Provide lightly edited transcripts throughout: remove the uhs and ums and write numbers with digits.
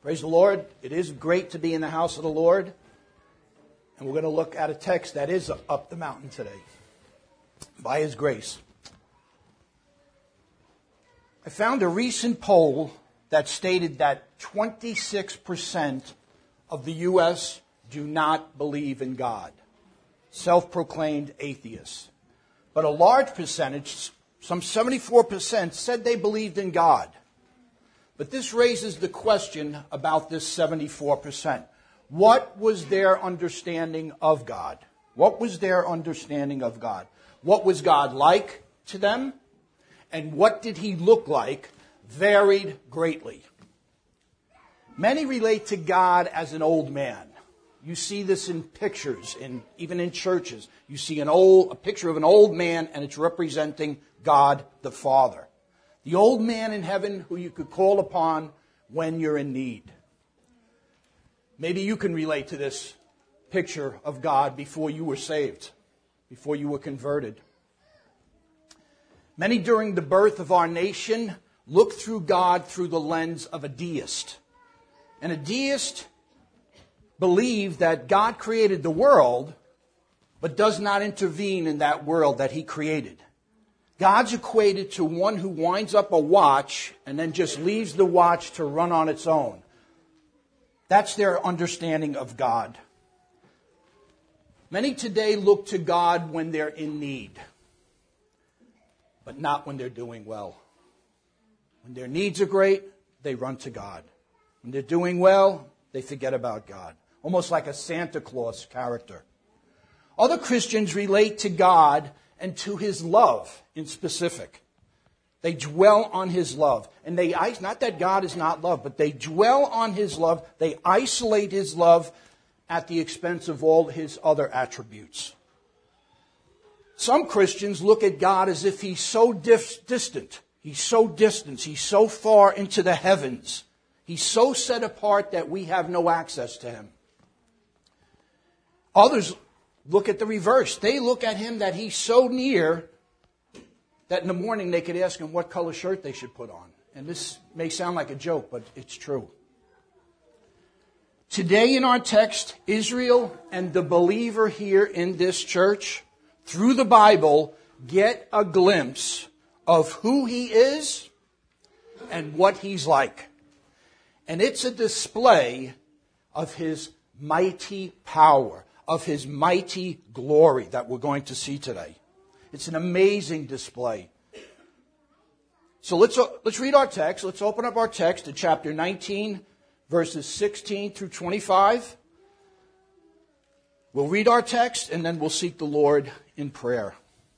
Praise the Lord. It is great to be in the house of the Lord. And we're going to look at a text that is up the mountain today. By His grace. I found a recent poll that stated that 26% of the U.S. do not believe in God. Self-proclaimed atheists. But a large percentage, some 74%, said they believed in God. But this raises the question about this 74%. What was their understanding of God? What was their understanding of God? What was God like to them? And what did He look like? Varied greatly. Many relate to God as an old man. You see this in pictures, even in churches. You see a picture of an old man, and it's representing God the Father. The old man in heaven who you could call upon when you're in need. Maybe you can relate to this picture of God before you were saved, before you were converted. Many during the birth of our nation looked through God through the lens of a deist. And a deist believed that God created the world, but does not intervene in that world that He created. God's equated to one who winds up a watch and then just leaves the watch to run on its own. That's their understanding of God. Many today look to God when they're in need, but not when they're doing well. When their needs are great, they run to God. When they're doing well, they forget about God. Almost like a Santa Claus character. Other Christians relate to God and to His love in specific. They dwell on His love. And not that God is not love, but they dwell on His love. They isolate His love at the expense of all His other attributes. Some Christians look at God as if He's so distant. He's so distant. He's so far into the heavens. He's so set apart that we have no access to Him. Others look at the reverse. They look at Him that He's so near that in the morning they could ask Him what color shirt they should put on. And this may sound like a joke, but it's true. Today in our text, Israel and the believer here in this church, through the Bible, get a glimpse of who He is and what He's like. And it's a display of His mighty power, of His mighty glory that we're going to see today. It's an amazing display. So let's read our text. Let's open up our text to chapter 19, verses 16 through 25. We'll read our text and then we'll seek the Lord in prayer.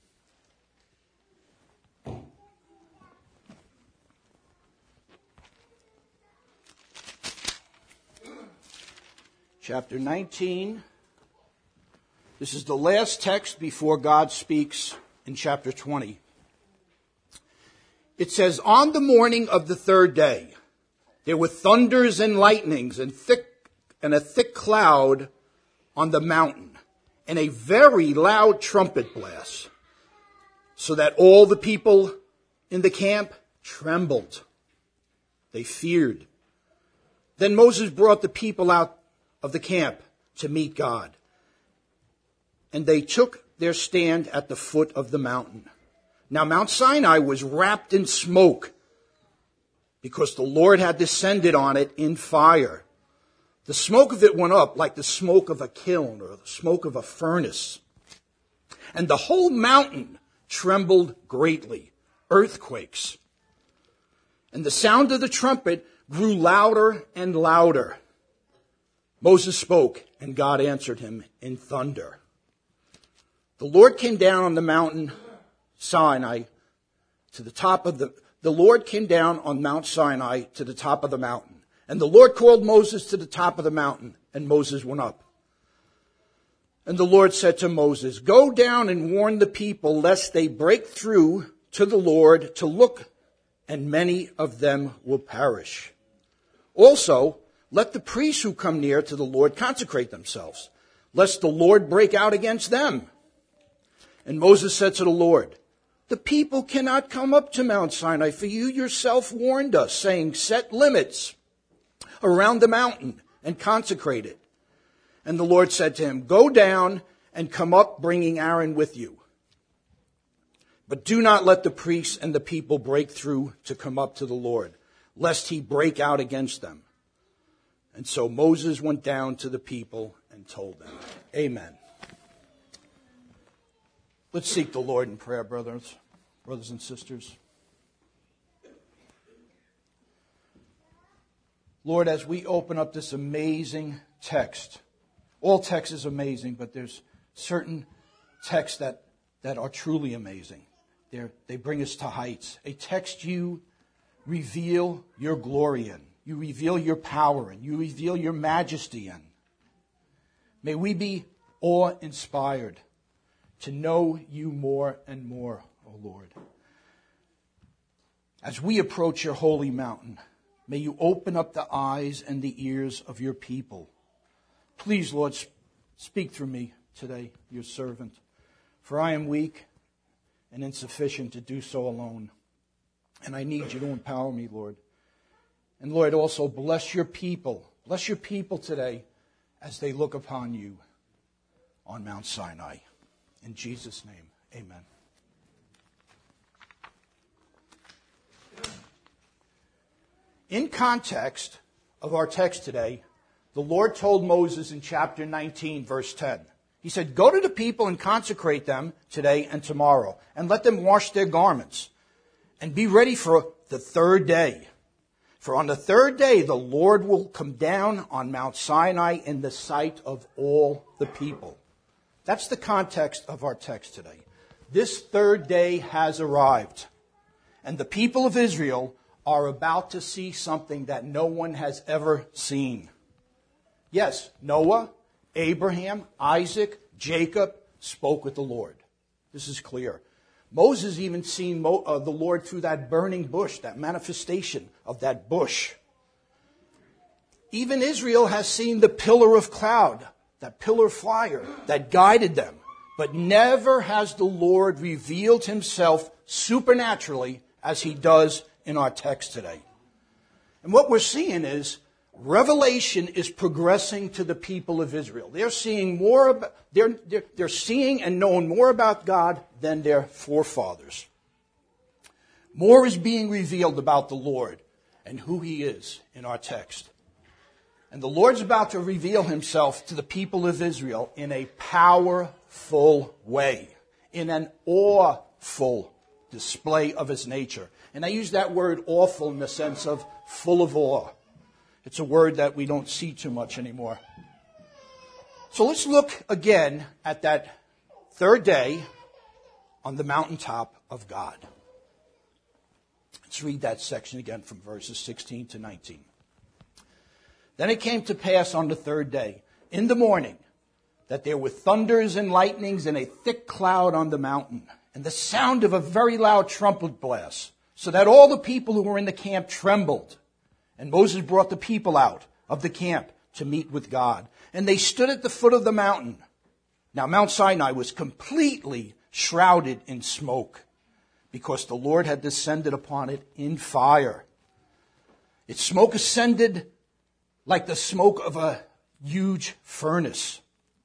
Chapter 19. This is the last text before God speaks in chapter 20. It says, "On the morning of the third day, there were thunders and lightnings and a thick cloud on the mountain, and a very loud trumpet blast, so that all the people in the camp trembled. They feared. Then Moses brought the people out of the camp to meet God. And they took their stand at the foot of the mountain. Now Mount Sinai was wrapped in smoke, because the Lord had descended on it in fire. The smoke of it went up like the smoke of a kiln or the smoke of a furnace. And the whole mountain trembled greatly, earthquakes. And the sound of the trumpet grew louder and louder. Moses spoke, and God answered him in thunder. The Lord came down on the mountain Sinai to the top of the Lord came down on Mount Sinai to the top of the mountain. And the Lord called Moses to the top of the mountain, and Moses went up. And the Lord said to Moses, "Go down and warn the people, lest they break through to the Lord to look, and many of them will perish. Also, let the priests who come near to the Lord consecrate themselves, lest the Lord break out against them." And Moses said to the Lord, "The people cannot come up to Mount Sinai, for you yourself warned us, saying, 'Set limits around the mountain and consecrate it. And the Lord said to him, go down and come up, bringing Aaron with you. But do not let the priests and the people break through to come up to the Lord, lest he break out against them. And so Moses went down to the people and told them. Amen. Let's seek the Lord in prayer, brothers and sisters. Lord, as we open up this amazing text, all text is amazing, but there's certain texts that are truly amazing. They bring us to heights. A text you reveal your glory in. You reveal your power in. You reveal your majesty in. May we be awe-inspired to know you more and more, O Lord. As we approach your holy mountain, may you open up the eyes and the ears of your people. Please, Lord, speak through me today, your servant, for I am weak and insufficient to do so alone. And I need you to empower me, Lord. And Lord, also bless your people. Bless your people today as they look upon you on Mount Sinai. In Jesus' name, amen. In context of our text today, the Lord told Moses in chapter 19, verse 10, he said, go to the people and consecrate them today and tomorrow, and let them wash their garments, and be ready for the third day. For on the third day the Lord will come down on Mount Sinai in the sight of all the people. That's the context of our text today. This third day has arrived, and the people of Israel are about to see something that no one has ever seen. Yes, Noah, Abraham, Isaac, Jacob spoke with the Lord. This is clear. Moses even seen the Lord through that burning bush, that manifestation of that bush. Even Israel has seen the pillar of cloud, that pillar of fire that guided them. But never has the Lord revealed himself supernaturally as he does in our text today. And what we're seeing is revelation is progressing to the people of Israel. They're seeing more. They're seeing and knowing more about God than their forefathers. More is being revealed about the Lord and who he is in our text. And the Lord's about to reveal himself to the people of Israel in a powerful way, in an awful display of his nature. And I use that word awful in the sense of full of awe. It's a word that we don't see too much anymore. So let's look again at that third day on the mountaintop of God. Let's read that section again from verses 16 to 19. Then it came to pass on the third day, in the morning, that there were thunders and lightnings and a thick cloud on the mountain, and the sound of a very loud trumpet blast, so that all the people who were in the camp trembled. And Moses brought the people out of the camp to meet with God. And they stood at the foot of the mountain. Now Mount Sinai was completely shrouded in smoke, because the Lord had descended upon it in fire. Its smoke ascended like the smoke of a huge furnace.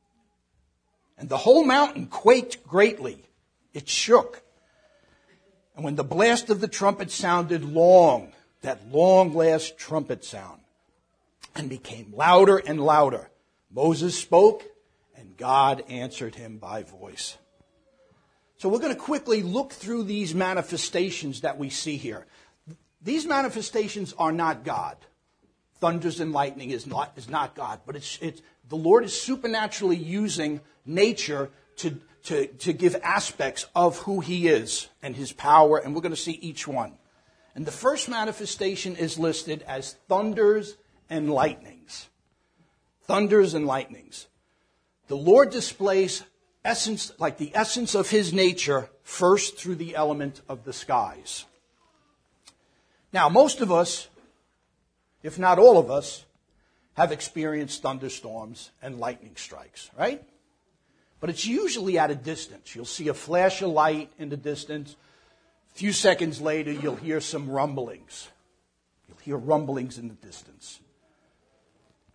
And the whole mountain quaked greatly. It shook. And when the blast of the trumpet sounded long, that long last trumpet sound, and became louder and louder, Moses spoke, and God answered him by voice. So we're going to quickly look through these manifestations that we see here. These manifestations are not God. Thunders and lightning is not God, but it's the Lord is supernaturally using nature to give aspects of who he is and his power, and we're going to see each one. And the first manifestation is listed as thunders and lightnings. Thunders and lightnings. The Lord displays the essence of his nature first through the element of the skies. Now, most of us, if not all of us, have experienced thunderstorms and lightning strikes, right? But it's usually at a distance. You'll see a flash of light in the distance. A few seconds later, you'll hear some rumblings. You'll hear rumblings in the distance.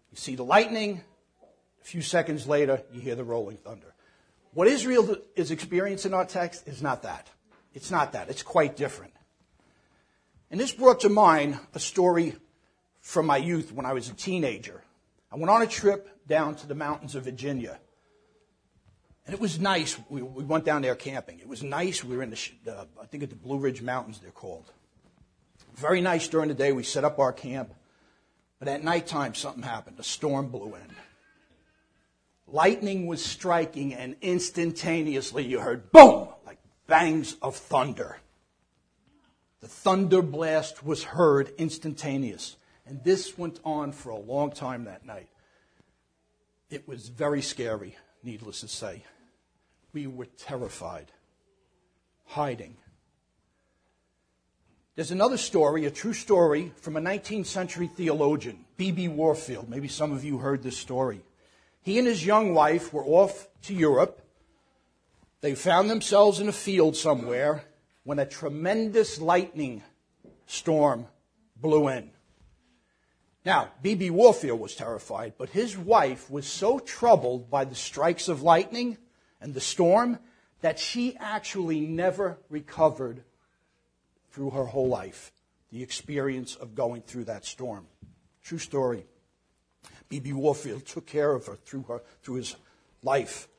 You see the lightning. A few seconds later, you hear the rolling thunder. What Israel is experiencing in our text is not that. It's not that. It's quite different. And this brought to mind a story from my youth when I was a teenager. I went on a trip down to the mountains of Virginia. And it was nice. We went down there camping. It was nice. We were in I think at the Blue Ridge Mountains, they're called. Very nice during the day. We set up our camp. But at nighttime, something happened. A storm blew in. Lightning was striking, and instantaneously you heard boom, like bangs of thunder. The thunder blast was heard instantaneous. And this went on for a long time that night. It was very scary, needless to say. We were terrified, hiding. There's another story, a true story, from a 19th century theologian, B.B. Warfield. Maybe some of you heard this story. He and his young wife were off to Europe. They found themselves in a field somewhere when a tremendous lightning storm blew in. Now, B.B. Warfield was terrified, but his wife was so troubled by the strikes of lightning and the storm that she actually never recovered through her whole life, the experience of going through that storm. True story. B.B. Warfield took care of her through his life.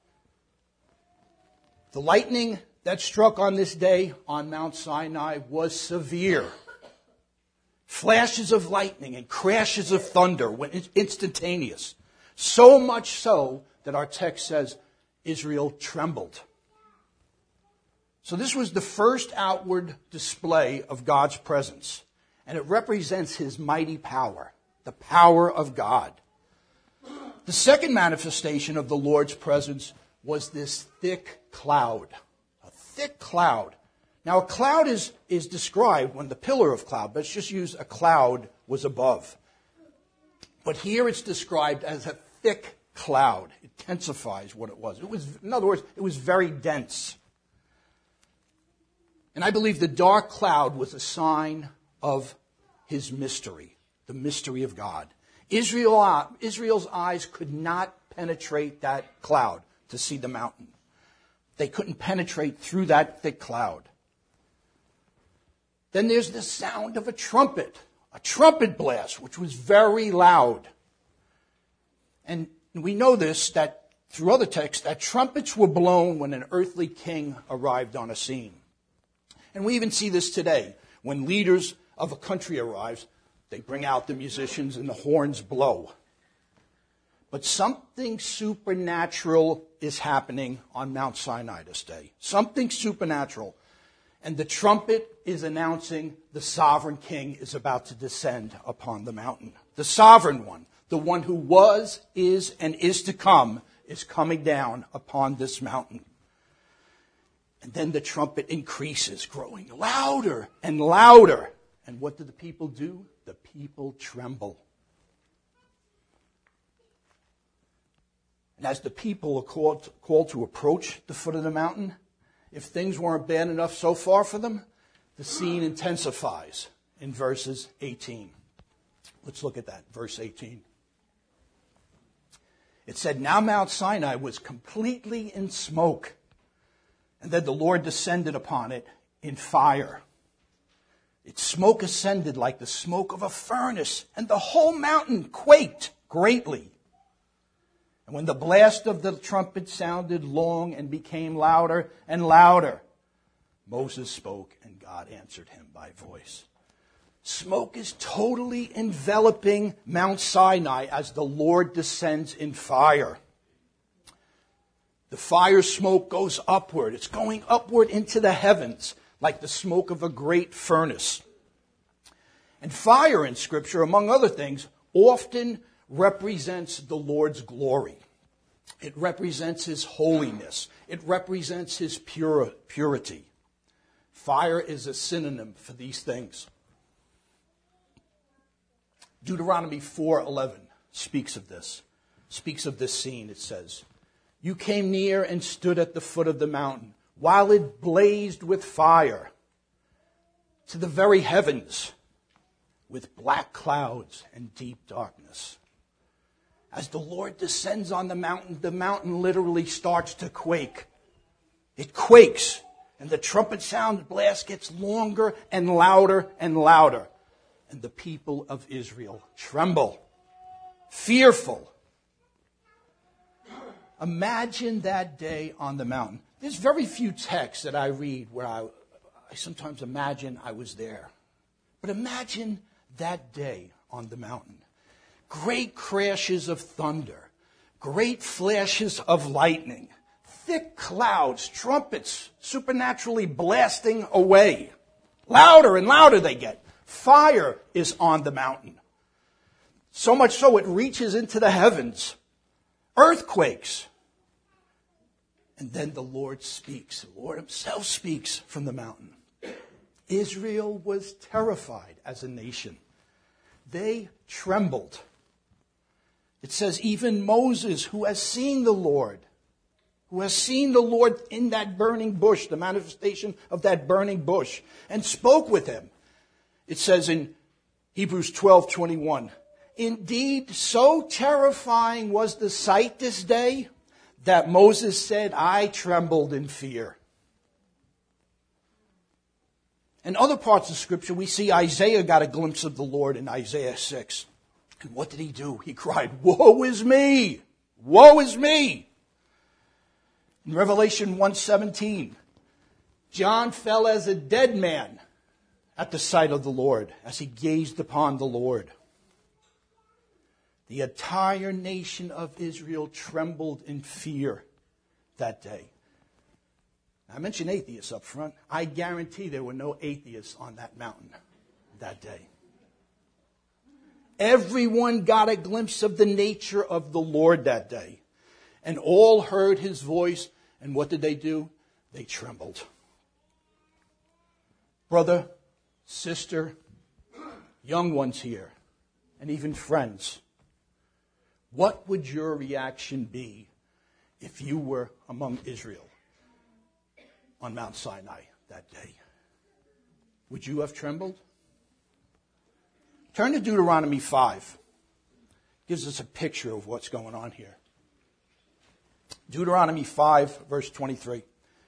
The lightning that struck on this day on Mount Sinai was severe. Flashes of lightning and crashes of thunder were instantaneous. So much so that our text says Israel trembled. So this was the first outward display of God's presence. And it represents his mighty power, the power of God. The second manifestation of the Lord's presence was this thick cloud. A thick cloud. Now, a cloud is described when the pillar of cloud, let's just use a cloud was above. But here it's described as a thick cloud. It intensifies what it was. In other words, it was very dense. And I believe the dark cloud was a sign of his mystery, the mystery of God. Israel's eyes could not penetrate that cloud to see the mountain. They couldn't penetrate through that thick cloud. Then there's the sound of a trumpet blast, which was very loud. And we know this, that through other texts, that trumpets were blown when an earthly king arrived on a scene. And we even see this today. When leaders of a country arrives, they bring out the musicians and the horns blow. But something supernatural is happening on Mount Sinai this day. Something supernatural. And the trumpet is announcing the sovereign king is about to descend upon the mountain. The sovereign one, the one who was, is, and is to come, is coming down upon this mountain. And then the trumpet increases, growing louder and louder. And what do the people do? The people tremble. And as the people are called to approach the foot of the mountain, if things weren't bad enough so far for them, the scene intensifies in verses 18. Let's look at that, verse 18. It said, "Now Mount Sinai was completely in smoke, and then the Lord descended upon it in fire. Its smoke ascended like the smoke of a furnace, and the whole mountain quaked greatly. And when the blast of the trumpet sounded long and became louder and louder, Moses spoke, and God answered him by voice." Smoke is totally enveloping Mount Sinai as the Lord descends in fire. The fire smoke goes upward. It's going upward into the heavens like the smoke of a great furnace. And fire in Scripture, among other things, often represents the Lord's glory. It represents his holiness. It represents his purity. Fire is a synonym for these things. Deuteronomy 4:11 speaks of this scene. It says, "You came near and stood at the foot of the mountain, while it blazed with fire to the very heavens, with black clouds and deep darkness." As the Lord descends on the mountain literally starts to quake. It quakes, and the trumpet sound blast gets longer and louder and louder. And the people of Israel tremble, fearful. Imagine that day on the mountain. There's very few texts that I read where I sometimes imagine I was there. But imagine that day on the mountain. Great crashes of thunder, great flashes of lightning, thick clouds, trumpets supernaturally blasting away. Louder and louder they get. Fire is on the mountain. So much so it reaches into the heavens. Earthquakes. And then the Lord speaks. The Lord himself speaks from the mountain. Israel was terrified as a nation. They trembled. It says even Moses, who has seen the Lord in that burning bush, the manifestation of that burning bush, and spoke with him. It says in Hebrews 12:21, indeed, so terrifying was the sight this day that Moses said, I trembled in fear. In other parts of Scripture, we see Isaiah got a glimpse of the Lord in Isaiah 6. And what did he do? He cried, woe is me! Woe is me! In Revelation 1:17, John fell as a dead man at the sight of the Lord as he gazed upon the Lord. The entire nation of Israel trembled in fear that day. I mentioned atheists up front. I guarantee there were no atheists on that mountain that day. Everyone got a glimpse of the nature of the Lord that day. And all heard his voice. And what did they do? They trembled. Brother, sister, young ones here, and even friends, what would your reaction be if you were among Israel on Mount Sinai that day? Would you have trembled? Turn to Deuteronomy 5. Gives us a picture of what's going on here. Deuteronomy 5, verse 23.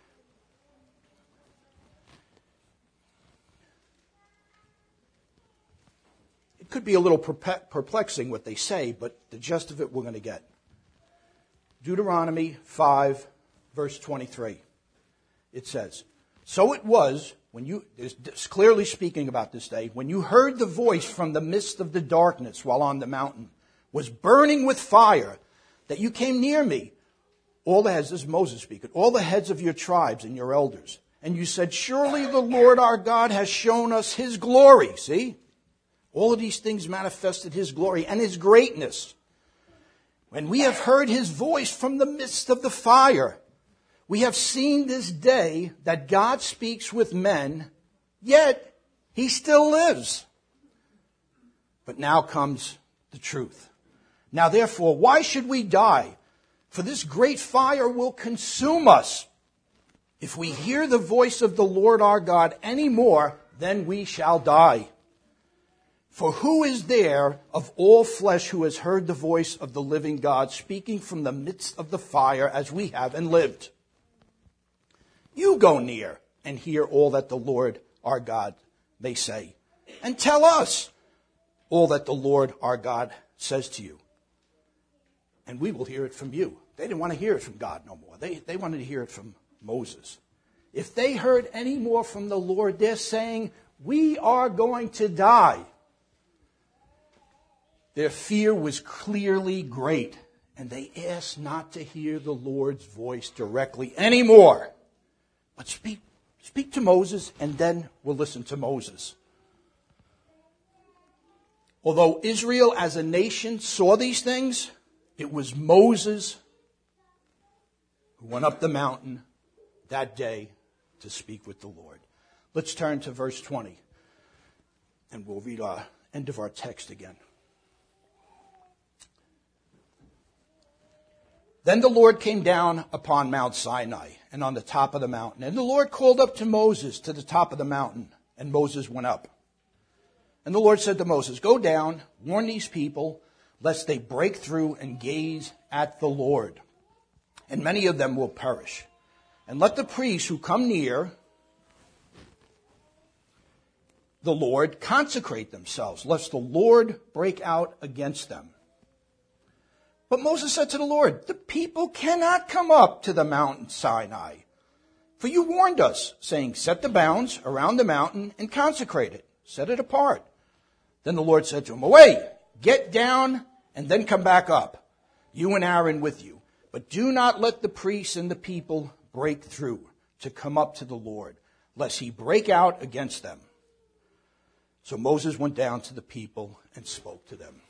It could be a little perplexing what they say, but the gist of it we're going to get. Deuteronomy 5, verse 23. It says, so it was, when you, it's clearly speaking about this day, when you heard the voice from the midst of the darkness while on the mountain, was burning with fire, that you came near me, this is Moses speaking, all the heads of your tribes and your elders. And you said, surely the Lord our God has shown us his glory. See? All of these things manifested his glory and his greatness. When we have heard his voice from the midst of the fire, we have seen this day that God speaks with men, yet he still lives. But now comes the truth. Now therefore, why should we die? For this great fire will consume us. If we hear the voice of the Lord our God any more, then we shall die. For who is there of all flesh who has heard the voice of the living God speaking from the midst of the fire as we have and lived? You go near and hear all that the Lord our God may say. And tell us all that the Lord our God says to you. And we will hear it from you. They didn't want to hear it from God no more. They wanted to hear it from Moses. If they heard any more from the Lord, they're saying, we are going to die. Their fear was clearly great, and they asked not to hear the Lord's voice directly anymore. But speak to Moses, and then we'll listen to Moses. Although Israel as a nation saw these things, it was Moses who went up the mountain that day to speak with the Lord. Let's turn to verse 20, and we'll read our end of our text again. Then the Lord came down upon Mount Sinai and on the top of the mountain. And the Lord called up to Moses to the top of the mountain, and Moses went up. And the Lord said to Moses, go down, warn these people, lest they break through and gaze at the Lord. And many of them will perish. And let the priests who come near the Lord consecrate themselves, lest the Lord break out against them. But Moses said to the Lord, the people cannot come up to the mountain Sinai. For you warned us, saying, set the bounds around the mountain and consecrate it. Set it apart. Then the Lord said to him, away, get down and then come back up, you and Aaron with you. But do not let the priests and the people break through to come up to the Lord, lest he break out against them. So Moses went down to the people and spoke to them.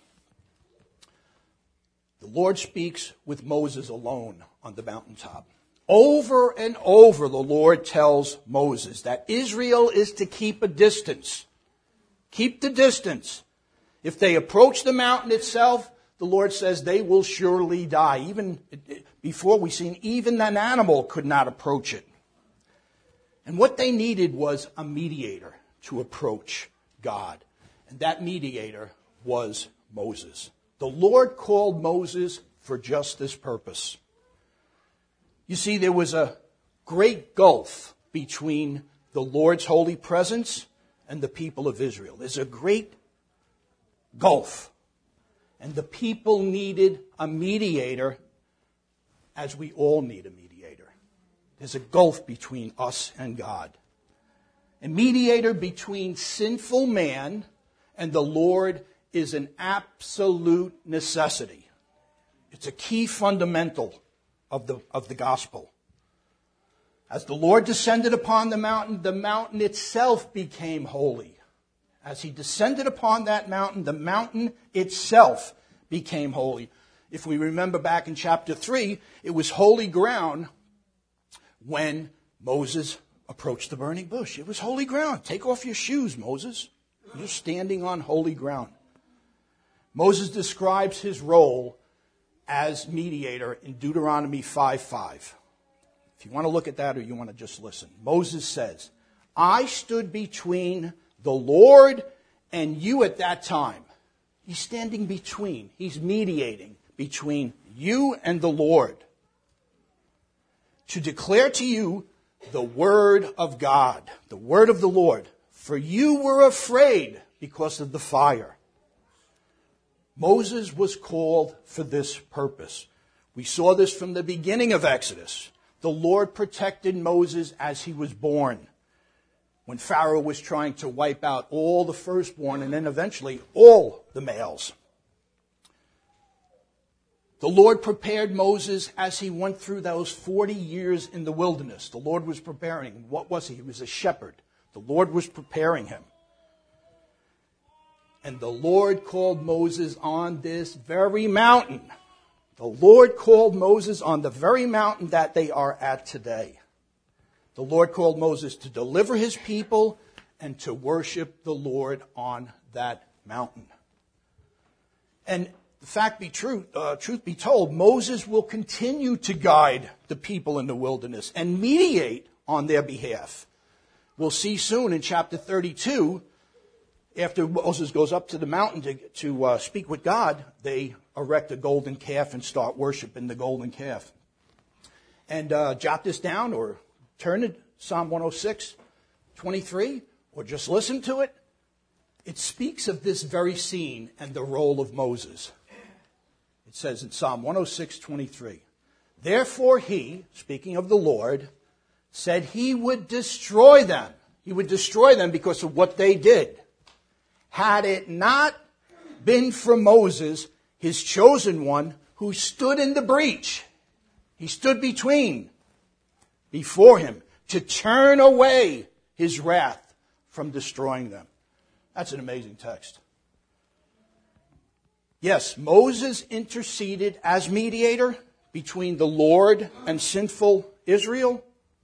The Lord speaks with Moses alone on the mountaintop. Over and over, the Lord tells Moses that Israel is to keep a distance. Keep the distance. If they approach the mountain itself, the Lord says they will surely die. Even before we seen, even an animal could not approach it. And what they needed was a mediator to approach God. And that mediator was Moses. The Lord called Moses for just this purpose. You see, there was a great gulf between the Lord's holy presence and the people of Israel. There's a great gulf. And the people needed a mediator, as we all need a mediator. There's a gulf between us and God. A mediator between sinful man and the Lord is an absolute necessity. It's a key fundamental of the gospel. As the Lord descended upon the mountain itself became holy. As he descended upon that mountain, the mountain itself became holy. If we remember back in chapter 3, it was holy ground when Moses approached the burning bush. It was holy ground. Take off your shoes, Moses. You're standing on holy ground. Moses describes his role as mediator in Deuteronomy 5:5. If you want to look at that or you want to just listen. Moses says, I stood between the Lord and you at that time. He's standing between. He's mediating between you and the Lord. To declare to you the word of God, the word of the Lord. For you were afraid because of the fire. Moses was called for this purpose. We saw this from the beginning of Exodus. The Lord protected Moses as he was born. When Pharaoh was trying to wipe out all the firstborn and then eventually all the males. The Lord prepared Moses as he went through those 40 years in the wilderness. The Lord was preparing him. What was he? He was a shepherd. The Lord was preparing him. And the Lord called Moses on this very mountain. The Lord called Moses on the very mountain that they are at today. The Lord called Moses to deliver his people and to worship the Lord on that mountain. And the fact be true, truth be told, Moses will continue to guide the people in the wilderness and mediate on their behalf. We'll see soon in chapter 32, after Moses goes up to the mountain to speak with God, they erect a golden calf and start worshiping the golden calf. And jot this down or turn to Psalm 106, 23, or just listen to it. It speaks of this very scene and the role of Moses. It says in Psalm 106, 23, therefore he, speaking of the Lord, said he would destroy them. He would destroy them because of what they did. Had it not been for Moses, his chosen one, who stood in the breach. He stood before him to turn away his wrath from destroying them. That's an amazing text. Yes, Moses interceded as mediator between the Lord and sinful Israel.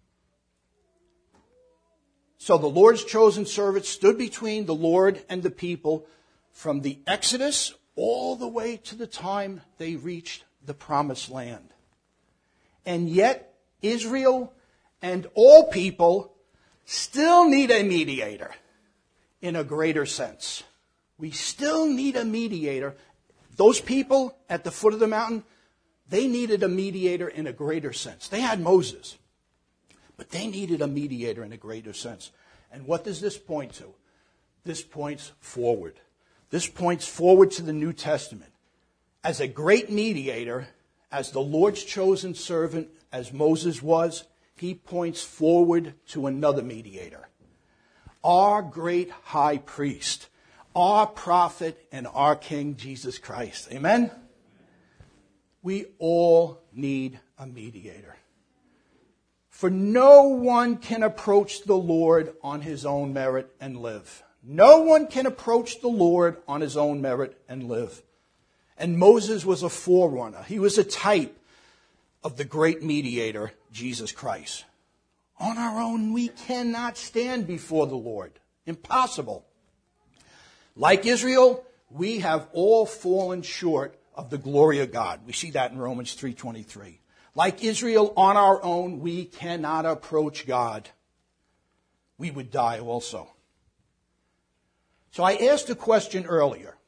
So the Lord's chosen servant stood between the Lord and the people from the Exodus all the way to the time they reached the promised land. And yet, Israel and all people still need a mediator in a greater sense. We still need a mediator Those people at the foot of the mountain, they needed a mediator in a greater sense. They had Moses, but they needed a mediator in a greater sense. And what does this point to? This points forward. This points forward to the New Testament. As a great mediator, as the Lord's chosen servant, as Moses was, he points forward to another mediator. Our great high priest, our prophet, and our King, Jesus Christ. Amen? We all need a mediator. For no one can approach the Lord on his own merit and live. No one can approach the Lord on his own merit and live. And Moses was a forerunner. He was a type of the great mediator, Jesus Christ. On our own, we cannot stand before the Lord. Impossible. Like Israel, we have all fallen short of the glory of God. We see that in Romans 3:23. Like Israel, on our own, we cannot approach God. We would die also. So I asked a question earlier.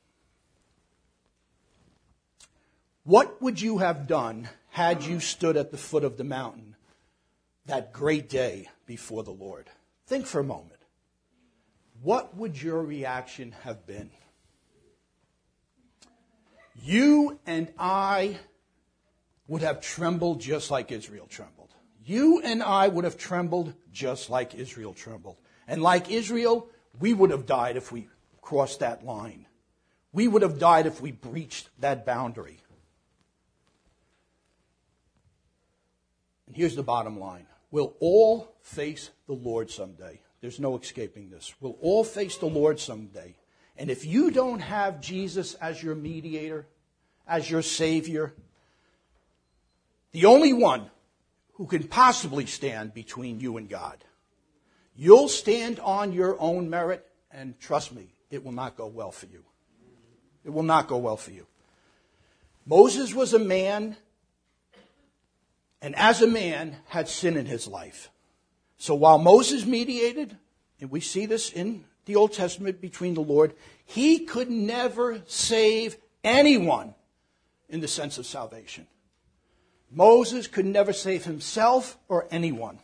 What would you have done had you stood at the foot of the mountain that great day before the Lord? Think for a moment. What would your reaction have been? You and I would have trembled just like Israel trembled. You and I would have trembled just like Israel trembled. And like Israel, we would have died if we crossed that line. We would have died if we breached that boundary. And here's the bottom line. We'll all face the Lord someday. There's no escaping this. We'll all face the Lord someday. And if you don't have Jesus as your mediator, as your Savior, the only one who can possibly stand between you and God, you'll stand on your own merit, and trust me, it will not go well for you. It will not go well for you. Moses was a man, and as a man, had sin in his life. So while Moses mediated, and we see this in the Old Testament between the Lord, he could never save anyone in the sense of salvation. Moses could never save himself or anyone.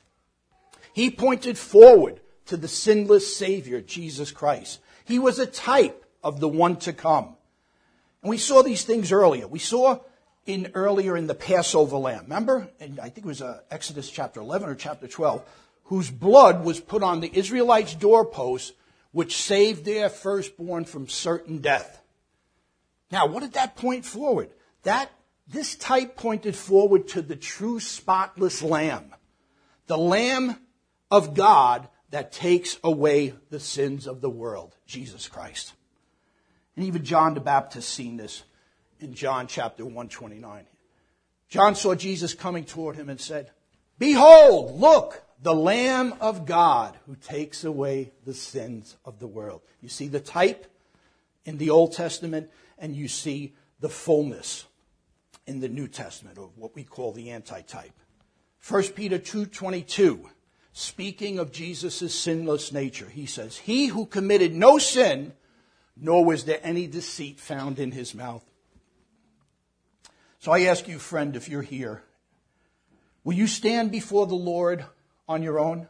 He pointed forward to the sinless Savior, Jesus Christ. He was a type of the one to come. And we saw these things earlier. We saw earlier in the Passover lamb. Remember? And I think it was Exodus chapter 11 or chapter 12, whose blood was put on the Israelites' doorposts, which saved their firstborn from certain death. Now, what did that point forward? This type pointed forward to the true spotless lamb, the Lamb of God that takes away the sins of the world, Jesus Christ. And even John the Baptist seen this in John chapter 1:29. John saw Jesus coming toward him and said, "Behold, look, the Lamb of God who takes away the sins of the world." You see the type in the Old Testament, and you see the fullness in the New Testament, or what we call the antitype. 1 Peter 2:22, speaking of Jesus' sinless nature, he says, "He who committed no sin, nor was there any deceit found in his mouth." So I ask you, friend, if you're here, will you stand before the Lord on your own?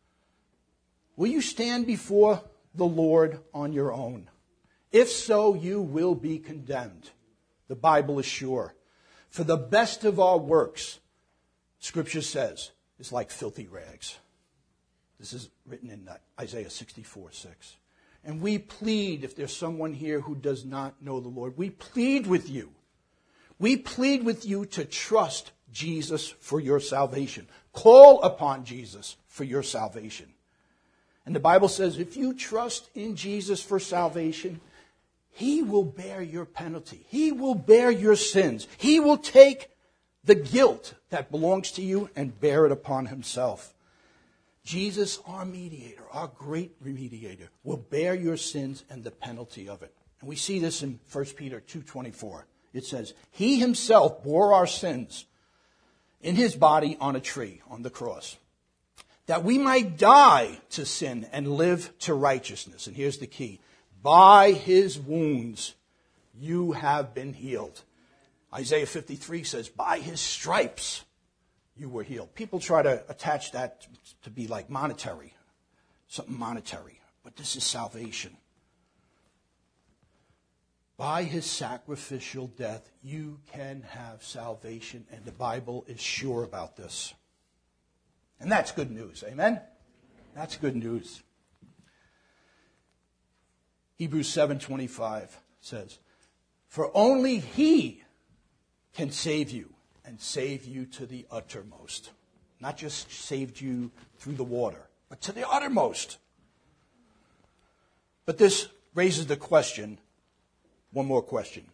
Will you stand before the Lord on your own? If so, you will be condemned. The Bible is sure. For the best of our works, Scripture says, is like filthy rags. This is written in Isaiah 64:6. And we plead, if there's someone here who does not know the Lord, we plead with you. We plead with you to trust Jesus for your salvation. Call upon Jesus for your salvation. And the Bible says if you trust in Jesus for salvation, He will bear your penalty. He will bear your sins. He will take the guilt that belongs to you and bear it upon Himself. Jesus, our mediator, our great mediator, will bear your sins and the penalty of it. And we see this in 1 Peter 2:24. It says, He Himself bore our sins in His body on a tree, on the cross, that we might die to sin and live to righteousness. And here's the key. By His wounds you have been healed. Isaiah 53 says, by his stripes you were healed. People try to attach that to be like monetary, something monetary. But this is salvation. By his sacrificial death, you can have salvation, and the Bible is sure about this. And that's good news, amen? That's good news. Hebrews 7:25 says, for only he can save you, and save you to the uttermost. Not just saved you through the water, but to the uttermost. But this raises the question, one more question.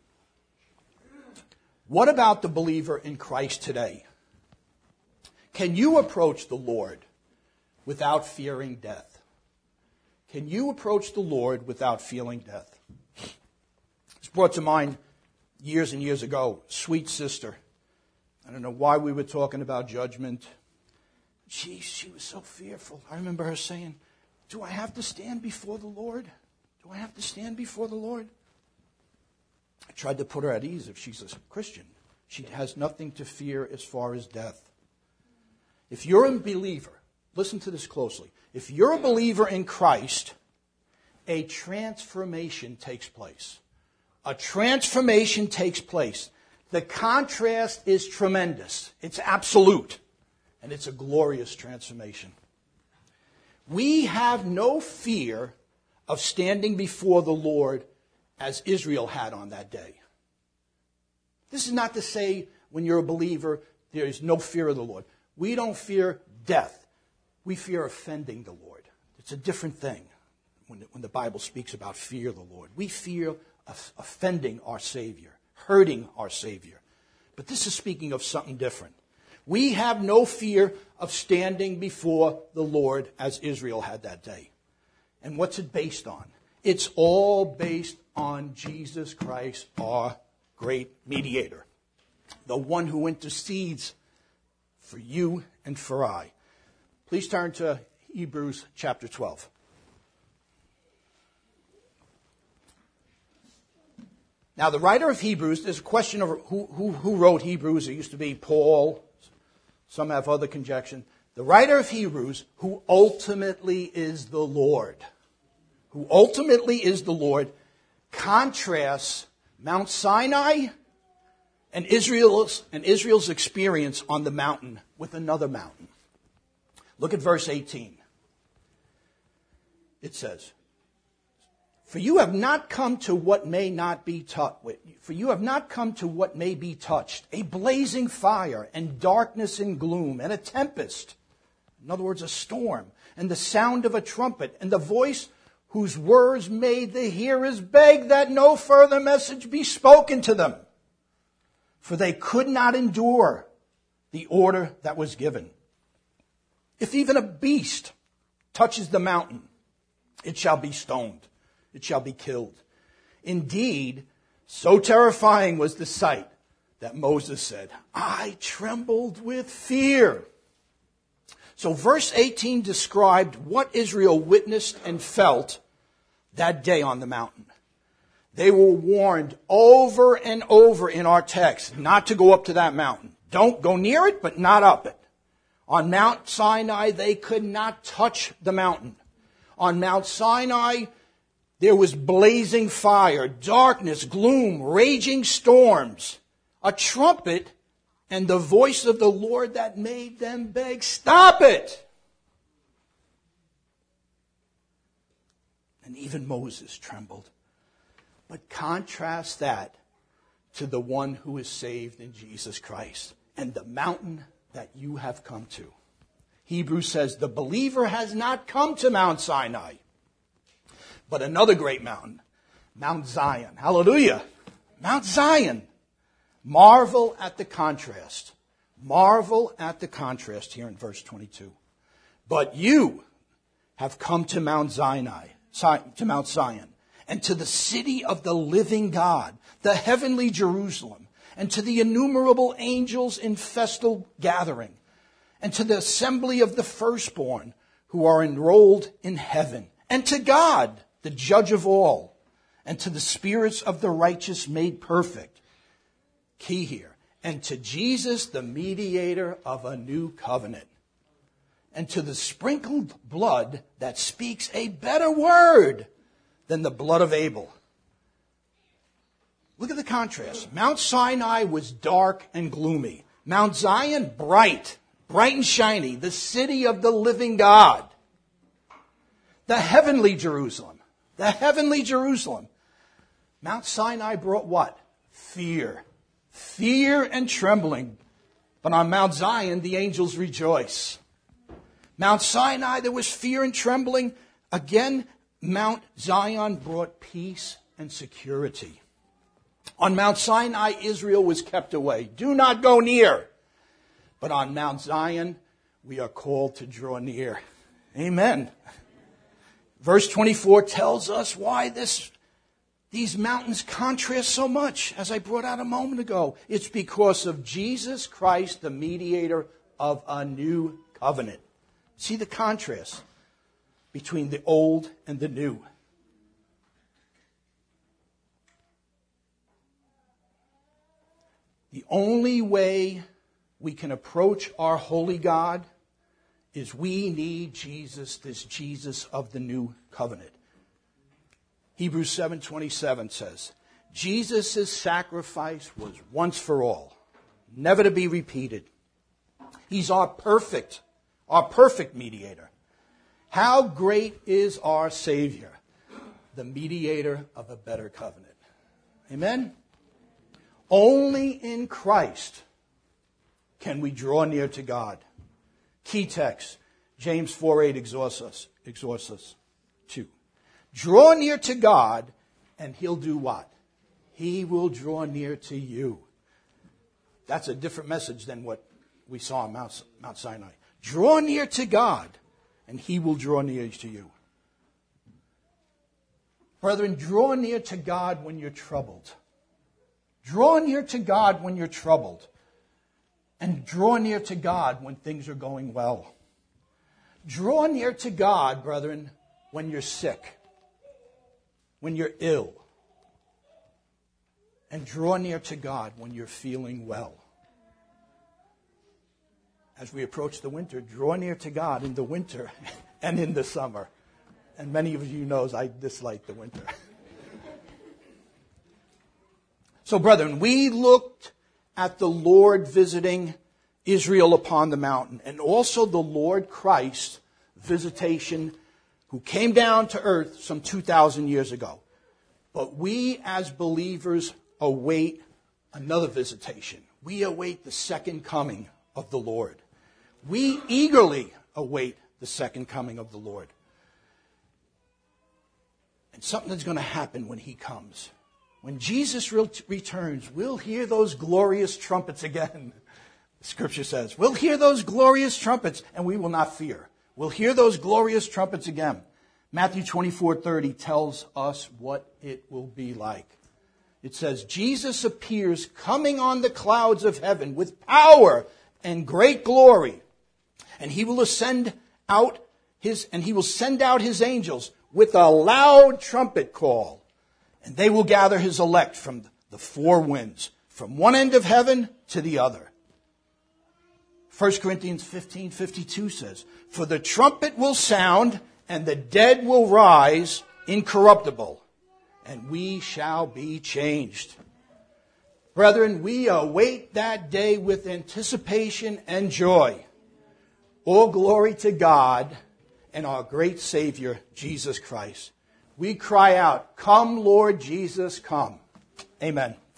What about the believer in Christ today? Can you approach the Lord without fearing death? Can you approach the Lord without feeling death? It's brought to mind years and years ago, sweet sister. I don't know why we were talking about judgment. She was so fearful. I remember her saying, do I have to stand before the Lord? Do I have to stand before the Lord? I tried to put her at ease if she's a Christian. She has nothing to fear as far as death. If you're a believer, listen to this closely. If you're a believer in Christ, a transformation takes place. A transformation takes place. The contrast is tremendous. It's absolute. And it's a glorious transformation. We have no fear of standing before the Lord as Israel had on that day. This is not to say when you're a believer, there is no fear of the Lord. We don't fear death. We fear offending the Lord. It's a different thing when the Bible speaks about fear of the Lord. We fear offending our Savior, hurting our Savior. But this is speaking of something different. We have no fear of standing before the Lord as Israel had that day. And what's it based on? It's all based on Jesus Christ, our great mediator. The one who intercedes for you and for I. Please turn to Hebrews chapter 12. Now, the writer of Hebrews, there's a question of who wrote Hebrews. It used to be Paul. Some have other conjecture. The writer of Hebrews, who ultimately is the Lord, contrasts Mount Sinai and Israel's experience on the mountain with another mountain. Look at verse 18. It says, For you have not come to what may be touched, a blazing fire and darkness and gloom and a tempest. In other words, a storm, and the sound of a trumpet, and the voice whose words made the hearers beg that no further message be spoken to them. For they could not endure the order that was given. If even a beast touches the mountain, it shall be stoned. It shall be killed. Indeed, so terrifying was the sight that Moses said, I trembled with fear. So verse 18 described what Israel witnessed and felt that day on the mountain. They were warned over and over in our text not to go up to that mountain. Don't go near it, but not up it. On Mount Sinai, they could not touch the mountain. On Mount Sinai, there was blazing fire, darkness, gloom, raging storms, a trumpet, and the voice of the Lord that made them beg, stop it! And even Moses trembled. But contrast that to the one who is saved in Jesus Christ and the mountain that you have come to. Hebrews says the believer has not come to Mount Sinai, but another great mountain, Mount Zion. Hallelujah! Mount Zion. Marvel at the contrast. Marvel at the contrast here in verse 22. But you have come to Mount Zion, and to the city of the living God, the heavenly Jerusalem, and to the innumerable angels in festal gathering, and to the assembly of the firstborn who are enrolled in heaven, and to God, the judge of all, and to the spirits of the righteous made perfect. Key here. And to Jesus, the mediator of a new covenant. And to the sprinkled blood that speaks a better word than the blood of Abel. Look at the contrast. Mount Sinai was dark and gloomy. Mount Zion, bright and shiny, the city of the living God. The heavenly Jerusalem. The heavenly Jerusalem. Mount Sinai brought what? Fear. Fear and trembling. But on Mount Zion, the angels rejoice. Mount Sinai, there was fear and trembling. Again, Mount Zion brought peace and security. On Mount Sinai, Israel was kept away. Do not go near. But on Mount Zion, we are called to draw near. Amen. Verse 24 tells us why these mountains contrast so much, as I brought out a moment ago. It's because of Jesus Christ, the mediator of a new covenant. See the contrast between the old and the new. The only way we can approach our holy God is we need Jesus, this Jesus of the new covenant. Hebrews 7:27 says, Jesus' sacrifice was once for all, never to be repeated. He's our perfect mediator. How great is our Savior, the mediator of a better covenant. Amen? Only in Christ can we draw near to God. Key text, James 4:8 exhorts us to draw near to God, and He'll do what? He will draw near to you. That's a different message than what we saw on Mount Sinai. Draw near to God, and He will draw near to you. Brethren, draw near to God when you're troubled. Draw near to God when you're troubled. And draw near to God when things are going well. Draw near to God, brethren, when you're sick, when you're ill. And draw near to God when you're feeling well. As we approach the winter, draw near to God in the winter and in the summer. And many of you know I dislike the winter. So, brethren, we looked at the Lord visiting Israel upon the mountain, and also the Lord Christ visitation who came down to earth some 2,000 years ago. But we as believers await another visitation. We await the second coming of the Lord. We eagerly await the second coming of the Lord. And something is going to happen when He comes. When Jesus returns, we'll hear those glorious trumpets again. Scripture says, we'll hear those glorious trumpets and we will not fear. We'll hear those glorious trumpets again. Matthew 24:30 tells us what it will be like. It says, Jesus appears coming on the clouds of heaven with power and great glory. And He will send out His angels with a loud trumpet call. And they will gather His elect from the four winds, from one end of heaven to the other. 1 Corinthians 15:52 says, for the trumpet will sound, and the dead will rise incorruptible, and we shall be changed. Brethren, we await that day with anticipation and joy. All glory to God and our great Savior, Jesus Christ. We cry out, come, Lord Jesus, come. Amen.